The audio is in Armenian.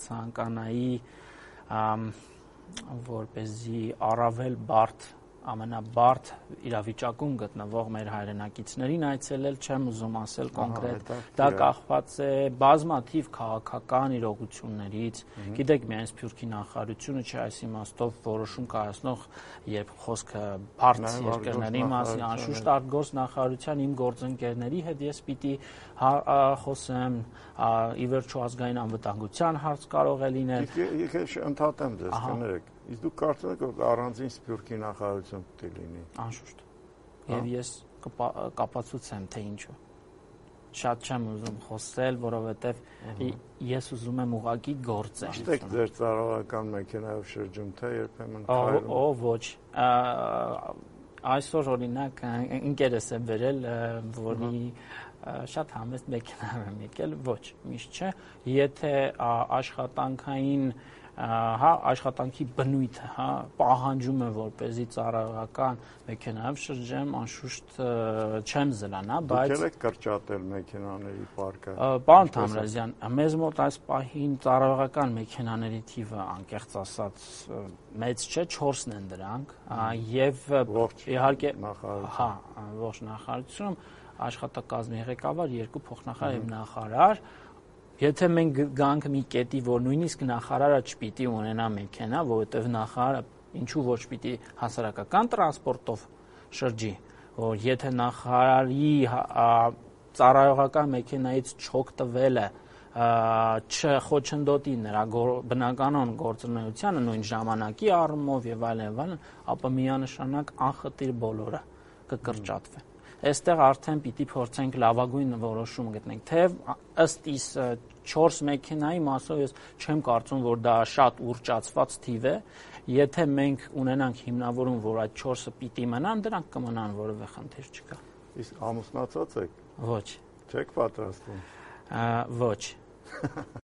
կցանկանայի որպեսզի առավել բարդ ամենաբարդ իրավիճակում գտնվող մեր հայրենակիցներին այցելել, չեմ ուզում ասել կոնկրետ, դա կախված է բազմաթիվ քաղաքական իրողություններից, գիտեք միայն Սփյուռքի նախարարությունը չէ այս իմաստով որոշում կայացնող, երբ խոսքը բարդ երկրների մասին, անշուշտ արտգործ նախարարության իմ գործընկերների հետ ես պիտի խոսեմ, ի վերջո ազգային անվտանգության հարց կարող է լինել։ Եկեք ընդհատեմ ձեզ, կներեք։ Իսկ դուք կարծում եք, որ առանձին Սփյուռքի նախարարություն պետք է լինի։ Անշուշտ։ Եվ ես կապացուցեմ, թե ինչու։ Շատ չեմ ուզում խոսել, որովհետև ես ուզում եմ ուղղակի գործել։ Իշտեք ձեր ծառայական մեքենայով շրջում, թե երբեմն քայլում։ Ոչ։ Այսօր օրինակ ընկերս է բերել, որի շատ համեստ մեքենայով եմ եկել, ոչ, միշտ չէ, եթե աշխատանքային աշխատանքի բնույթը, պահանջում է որպեսզի ծառայական մեքենայով շրջեմ, անշուշտ չեմ զլանա, բայց Դուք եք կրճատել մեքենաների պարկը։ Պարոն Թամրազյան, մեզ մոտ այս պահին ծառայական մեքենաների թիվը անկեղծ ասած մեծ չէ, 4-ն են դրանք, եւ իհարկե ողջ նախարարությունում աշխատակազմի ղեկավար, 2 փոխնախարար եւ նախարար։ Եթե մենք գանք մի կետի, որ նույնիսկ նախարարը չպիտի ունենա մեքենա, որովհետև նախարարը ինչու ոչ պիտի հասարակական տրանսպորտով շրջի, որ եթե նախարարի ծառայողական մեքենայից չոք տվելը չխոչընդոտի նրա բնականon գործունեությանը նույն ժամանակի առումով եւ այլն, ապա միանշանակ անխտիր բոլորը կկրճատվեն։ Այստեղ արդեն պիտի փորձենք լավագույն որոշում գտնենք, թեև ըստ իս 4 մեքենայի մասով ես չեմ կարծում, որ դա շատ ուռճացված թիվ է, եթե մենք ունենանք հիմնավորում, որ այդ 4-ը պիտի մնան, դրանք կմնան, որևէ խնդիր չկա։ Իսկ ամուսնացած եք։ Ոչ։ Չեք պատրաստվում։ Ոչ։